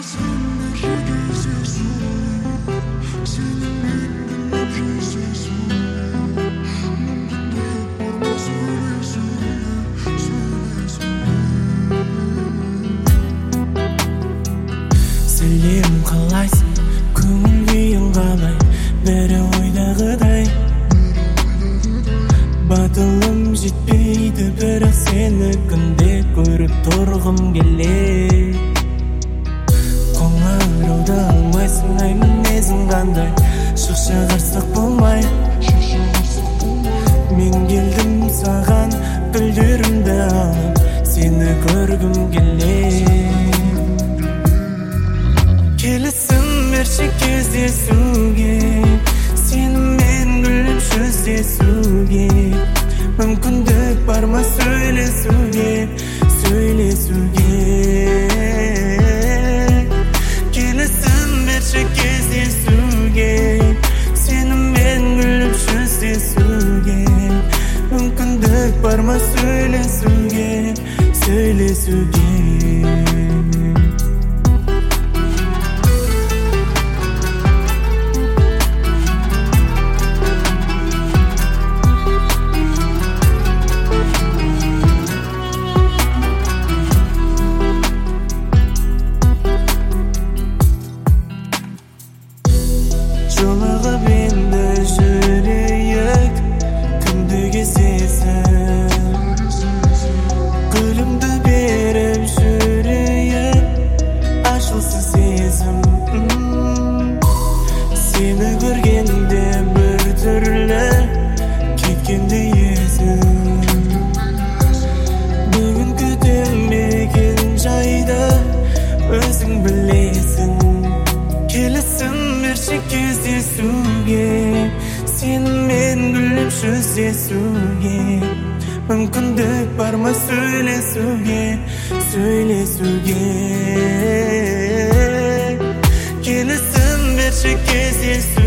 Сәлем, қалайсың? Көңіл күйің қалай? Бәрі ойдағыдай. Батылым жетпейді, бірақ сені күнде көріп тұрғым келеді. Қоңырауды алмайсың, ай мінезің қандай? Шықша қарсық болмай. Мен келдім саған гүлдерімді алып, сені көргім келеді. Келісім берші кездесуге, сенімен күліп жүздесуге. Мүмкіндік бар ма сөйлесуге? Келісім берші кездесуге, сенімен күліп жүздесуге. Мүмкіндік бар ма сөйлесуге? Жолығып енді жүрейік, күнді кездесіп. Гүлімді беріп жүрейік, ашылсын сезім. Сені көргенде бір түрлі кеткенде есім. Бүгін күтемеген жайды өзің білесің. Келісім берші кездесуге, сенімен күліп жүздесуге. Мүмкіндік бар ма сөйлесуге? Келісім берші кездесуге.